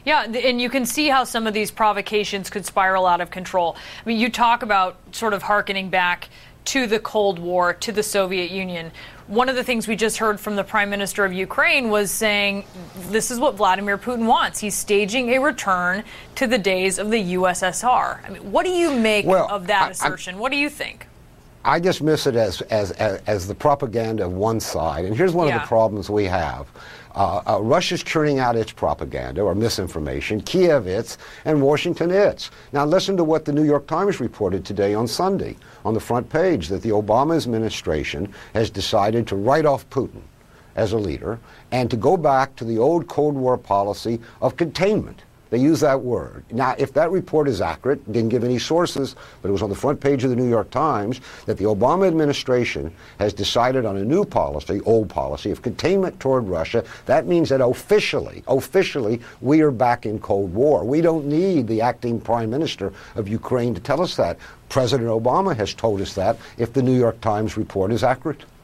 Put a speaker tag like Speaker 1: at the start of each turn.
Speaker 1: Yeah, and you can see how some of these provocations could spiral out of control. I mean, you talk about sort of hearkening back to the Cold War, to the Soviet Union. One of the things we just heard from the Prime Minister of Ukraine was saying this is what Vladimir Putin wants. He's staging a return to the days of the USSR. I mean, what do you make of that assertion? What do you think?
Speaker 2: I dismiss it as the propaganda of one side. And here's one of the problems we have. Russia's churning out its propaganda or misinformation, Kiev its, and Washington its. Now listen to what the New York Times reported today on Sunday on the front page, that the Obama administration has decided to write off Putin as a leader and to go back to the old Cold War policy of containment. They use that word. Now, if that report is accurate, didn't give any sources, but it was on the front page of the New York Times, that the Obama administration has decided on a new policy, old policy, of containment toward Russia, that means that officially, we are back in Cold War. We don't need the acting prime minister of Ukraine to tell us that. President Obama has told us that if the New York Times report is accurate.